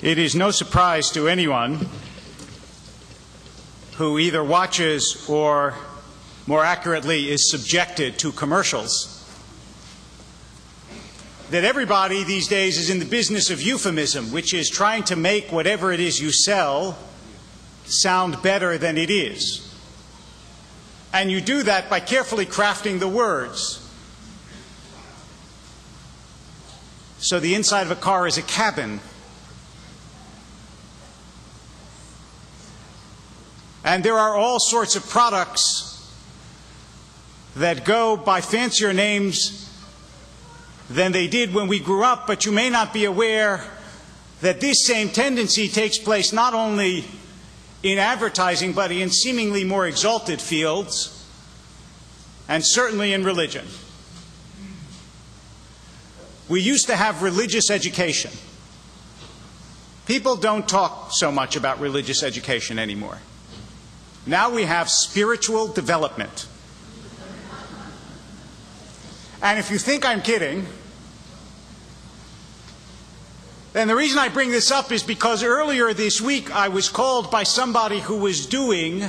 It is no surprise to anyone who either watches or, more accurately, is subjected to commercials that everybody these days is in the business of euphemism, which is trying to make whatever it is you sell sound better than it is. And you do that by carefully crafting the words. So the inside of a car is a cabin. And there are all sorts of products that go by fancier names than they did when we grew up, but you may not be aware that this same tendency takes place not only in advertising, but in seemingly more exalted fields, and certainly in religion. We used to have religious education. People don't talk so much about religious education anymore. Now we have spiritual development. And if you think I'm kidding, then the reason I bring this up is because earlier this week I was called by somebody who was doing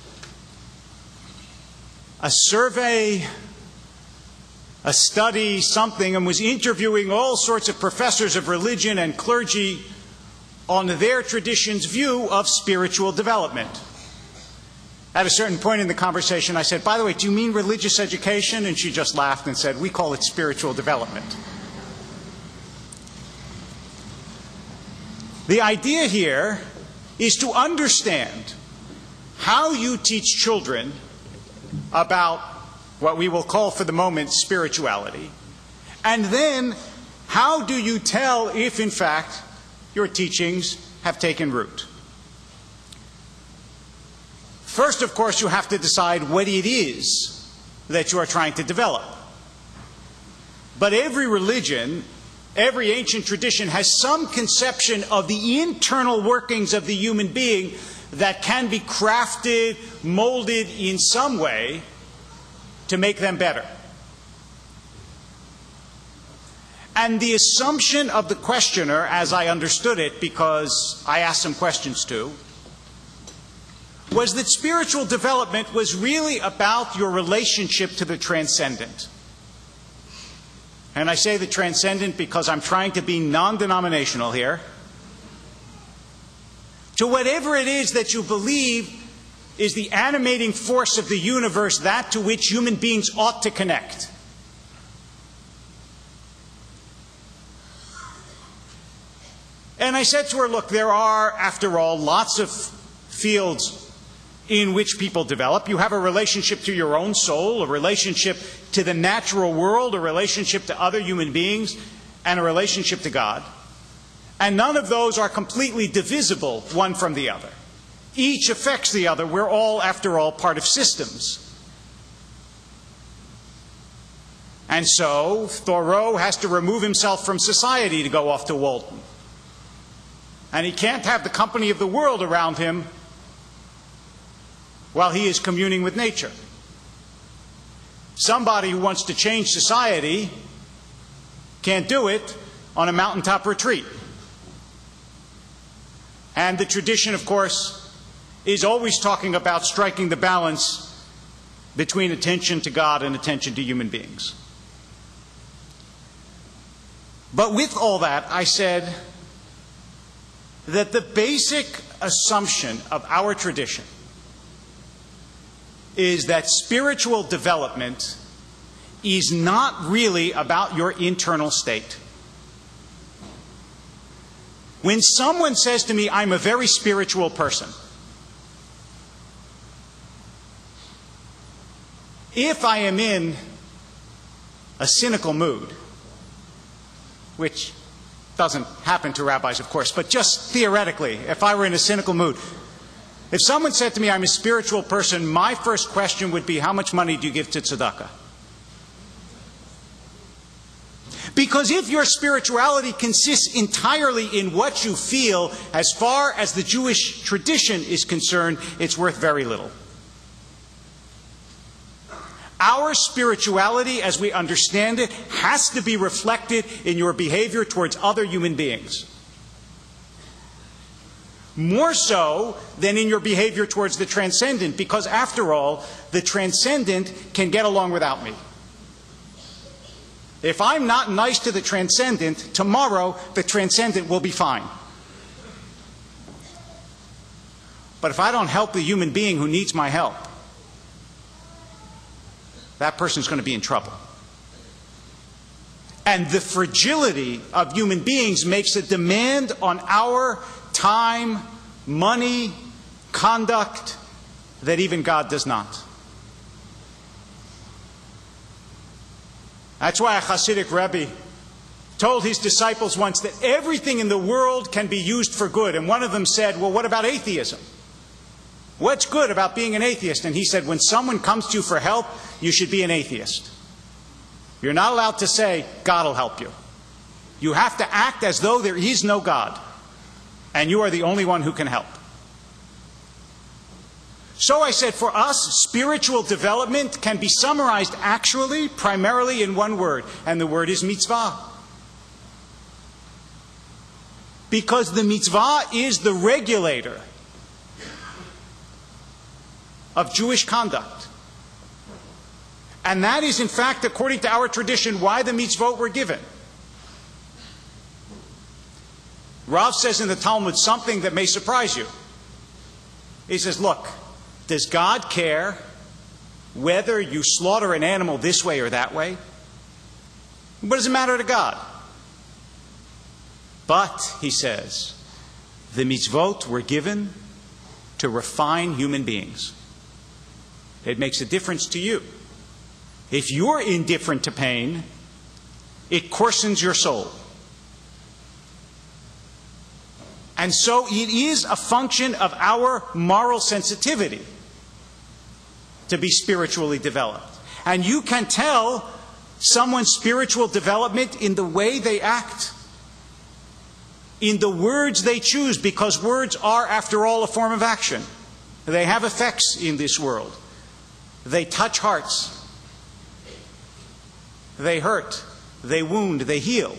a survey, a study, something, and was interviewing all sorts of professors of religion and clergy on their tradition's view of spiritual development. At a certain point in the conversation, I said, by the way, do you mean religious education? And she just laughed and said, we call it spiritual development. The idea here is to understand how you teach children about what we will call for the moment spirituality, and then how do you tell if, in fact, your teachings have taken root. First, of course, you have to decide what it is that you are trying to develop. But every religion, every ancient tradition has some conception of the internal workings of the human being that can be crafted, molded in some way to make them better. And the assumption of the questioner, as I understood it, because I asked some questions too, was that spiritual development was really about your relationship to the transcendent. And I say the transcendent because I'm trying to be non-denominational here. To whatever it is that you believe is the animating force of the universe, that to which human beings ought to connect. And I said to her, look, there are, after all, lots of fields in which people develop. You have a relationship to your own soul, a relationship to the natural world, a relationship to other human beings, and a relationship to God. And none of those are completely divisible one from the other. Each affects the other. We're all, after all, part of systems. And so Thoreau has to remove himself from society to go off to Walden. And he can't have the company of the world around him while he is communing with nature. Somebody who wants to change society can't do it on a mountaintop retreat. And the tradition, of course, is always talking about striking the balance between attention to God and attention to human beings. But with all that, I said that the basic assumption of our tradition is that spiritual development is not really about your internal state. When someone says to me, I'm a very spiritual person, if I am in a cynical mood, which doesn't happen to rabbis, of course, but just theoretically, if I were in a cynical mood, if someone said to me, I'm a spiritual person, my first question would be, how much money do you give to tzedakah? Because if your spirituality consists entirely in what you feel, as far as the Jewish tradition is concerned, it's worth very little. Our spirituality, as we understand it, has to be reflected in your behavior towards other human beings. more so than in your behavior towards the transcendent, because after all, the transcendent can get along without me. If I'm not nice to the transcendent, tomorrow the transcendent will be fine. But if I don't help the human being who needs my help, that person's going to be in trouble. And the fragility of human beings makes a demand on our time, money, conduct that even God does not. That's why a Hasidic Rebbe told his disciples once that everything in the world can be used for good. And one of them said, well, what about atheism? What's good about being an atheist? And he said, when someone comes to you for help, you should be an atheist. You're not allowed to say, God will help you. You have to act as though there is no God, and you are the only one who can help. So I said, for us, spiritual development can be summarized actually primarily in one word, and the word is mitzvah. Because the mitzvah is the regulator of Jewish conduct. And that is, in fact, according to our tradition, why the mitzvot were given. Rav says in the Talmud something that may surprise you. He says, look, does God care whether you slaughter an animal this way or that way? What does it matter to God? But, he says, the mitzvot were given to refine human beings. It makes a difference to you. If you're indifferent to pain, it coarsens your soul. And so it is a function of our moral sensitivity to be spiritually developed. And you can tell someone's spiritual development in the way they act, in the words they choose, because words are, after all, a form of action. They have effects in this world. They touch hearts. They hurt. They wound. They heal.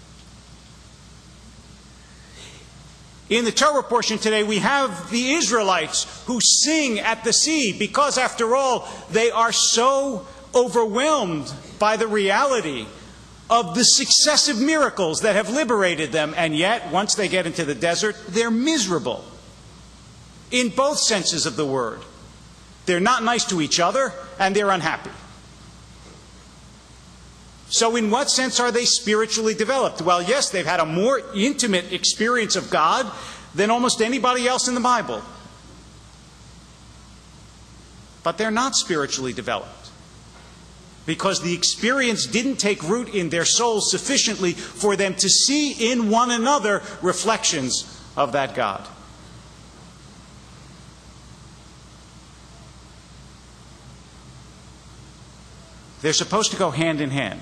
In the Torah portion today, we have the Israelites who sing at the sea because, after all, they are so overwhelmed by the reality of the successive miracles that have liberated them. And yet, once they get into the desert, they're miserable in both senses of the word. They're not nice to each other, and they're unhappy. So in what sense are they spiritually developed? Well, yes, they've had a more intimate experience of God than almost anybody else in the Bible. But they're not spiritually developed, because the experience didn't take root in their souls sufficiently for them to see in one another reflections of that God. They're supposed to go hand in hand.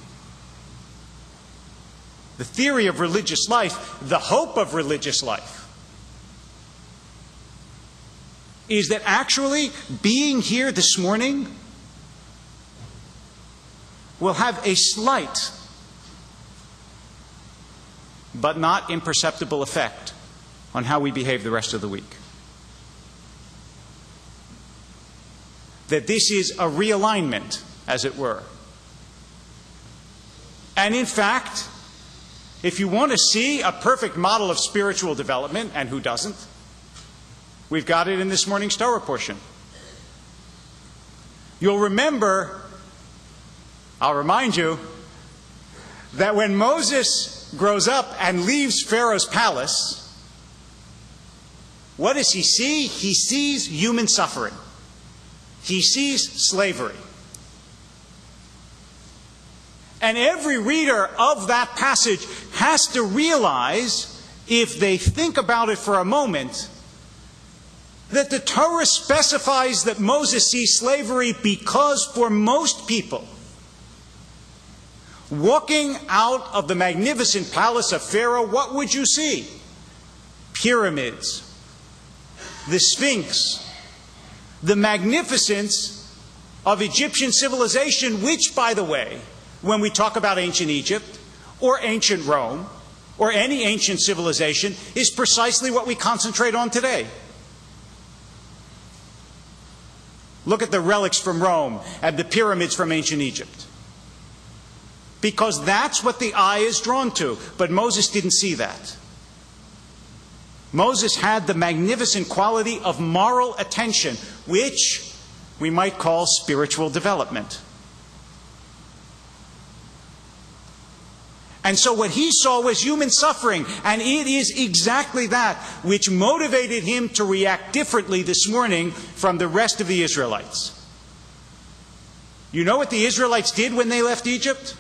The theory of religious life, the hope of religious life, is that actually being here this morning will have a slight but not imperceptible effect on how we behave the rest of the week. That this is a realignment, as it were. And in fact, if you want to see a perfect model of spiritual development, and who doesn't, we've got it in this morning's Torah portion. You'll remember, I'll remind you, that when Moses grows up and leaves Pharaoh's palace, what does he see? He sees human suffering. He sees slavery. And every reader of that passage has to realize, if they think about it for a moment, that the Torah specifies that Moses sees slavery because for most people, walking out of the magnificent palace of Pharaoh, what would you see? Pyramids, the Sphinx, the magnificence of Egyptian civilization, which, by the way, when we talk about ancient Egypt or ancient Rome, or any ancient civilization is precisely what we concentrate on today. Look at the relics from Rome and the pyramids from ancient Egypt. Because that's what the eye is drawn to. But Moses didn't see that. Moses had the magnificent quality of moral attention, which we might call spiritual development. And so what he saw was human suffering, and it is exactly that which motivated him to react differently this morning from the rest of the Israelites. You know what the Israelites did when they left Egypt?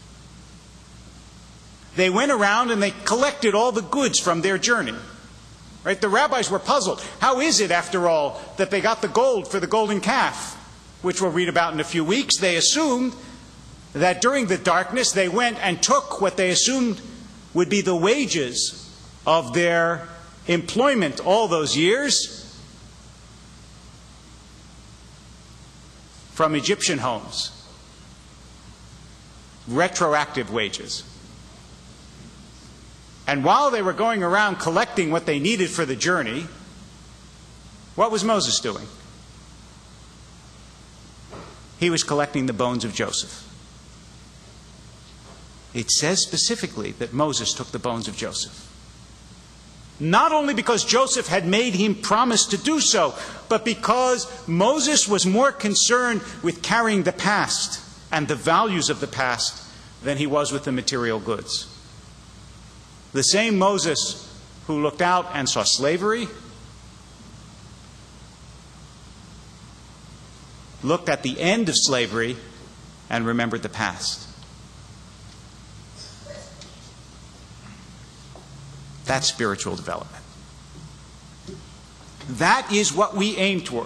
They went around and they collected all the goods from their journey. Right? The rabbis were puzzled. How is it, after all, that they got the gold for the golden calf, which we'll read about in a few weeks? They assumed that during the darkness they went and took what they assumed would be the wages of their employment all those years from Egyptian homes. Retroactive wages. And while they were going around collecting what they needed for the journey, what was Moses doing? He was collecting the bones of Joseph. It says specifically that Moses took the bones of Joseph. Not only because Joseph had made him promise to do so, but because Moses was more concerned with carrying the past and the values of the past than he was with the material goods. The same Moses who looked out and saw slavery looked at the end of slavery and remembered the past. That's spiritual development. That is what we aim toward.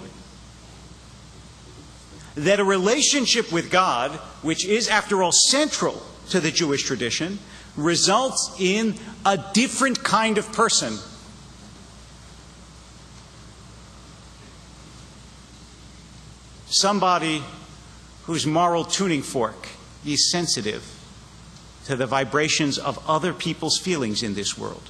That a relationship with God, which is, after all, central to the Jewish tradition, results in a different kind of person. Somebody whose moral tuning fork is sensitive to the vibrations of other people's feelings in this world.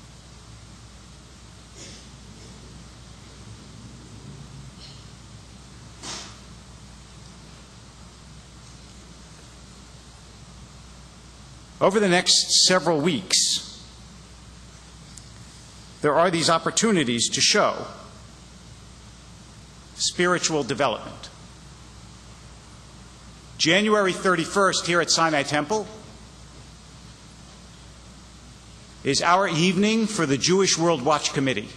Over the next several weeks, there are these opportunities to show spiritual development. January 31st here at Sinai Temple is our evening for the Jewish World Watch Committee,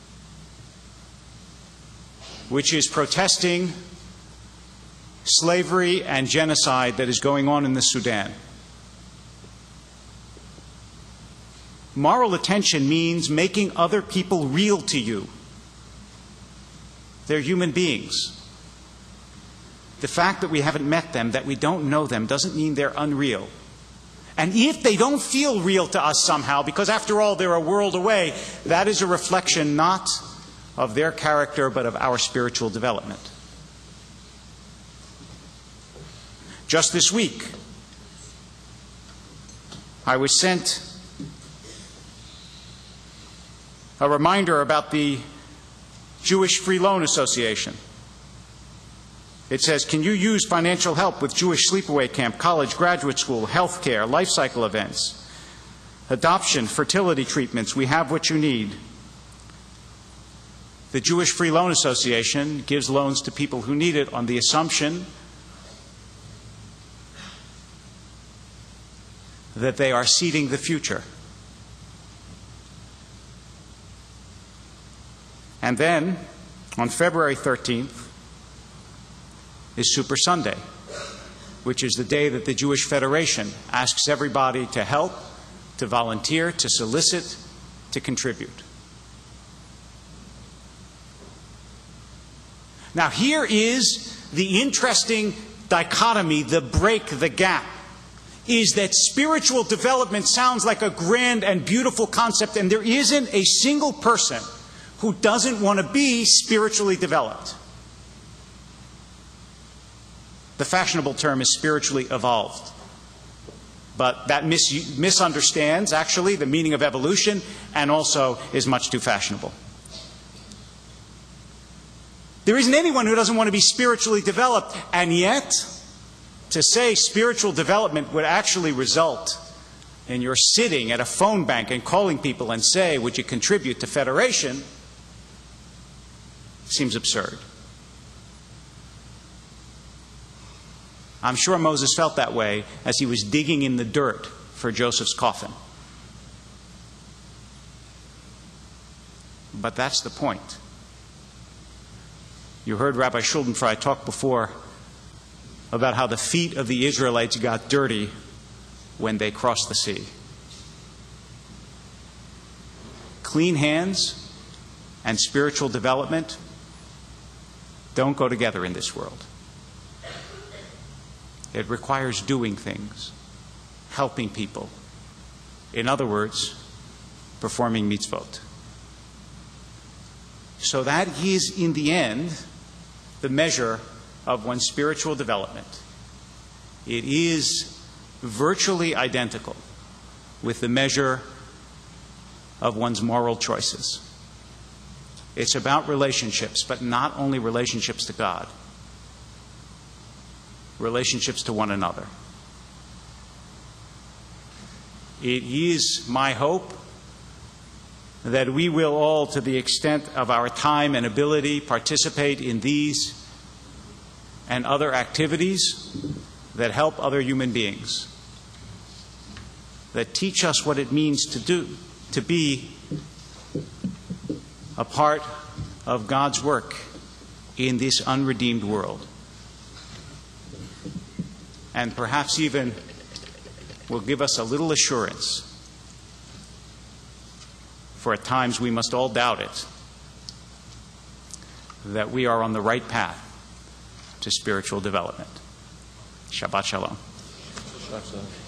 which is protesting slavery and genocide that is going on in the Sudan. Moral attention means making other people real to you. They're human beings. The fact that we haven't met them, that we don't know them, doesn't mean they're unreal. And if they don't feel real to us somehow, because after all they're a world away, that is a reflection not of their character but of our spiritual development. Just this week, I was sent a reminder about the Jewish Free Loan Association. It says, can you use financial help with Jewish sleepaway camp, college, graduate school, health care, life cycle events, adoption, fertility treatments? We have what you need. The Jewish Free Loan Association gives loans to people who need it on the assumption that they are seeding the future. And then, on February 13th, is Super Sunday, which is the day that the Jewish Federation asks everybody to help, to volunteer, to solicit, to contribute. Now, here is the interesting dichotomy, the break, the gap, is that spiritual development sounds like a grand and beautiful concept, and there isn't a single person who doesn't want to be spiritually developed. The fashionable term is spiritually evolved. But that misunderstands, actually, the meaning of evolution and also is much too fashionable. There isn't anyone who doesn't want to be spiritually developed, and yet to say spiritual development would actually result in your sitting at a phone bank and calling people and say, would you contribute to Federation, seems absurd. I'm sure Moses felt that way as he was digging in the dirt for Joseph's coffin. But that's the point. You heard Rabbi Schuldenfrei talk before about how the feet of the Israelites got dirty when they crossed the sea. Clean hands and spiritual development don't go together in this world. It requires doing things, helping people. In other words, performing mitzvot. So that is, in the end, the measure of one's spiritual development. It is virtually identical with the measure of one's moral choices. It's about relationships, but not only relationships to God, relationships to one another. It is my hope that we will all, to the extent of our time and ability, participate in these and other activities that help other human beings, that teach us what it means to be a part of God's work in this unredeemed world. And perhaps even will give us a little assurance, for at times we must all doubt it, that we are on the right path to spiritual development. Shabbat Shalom.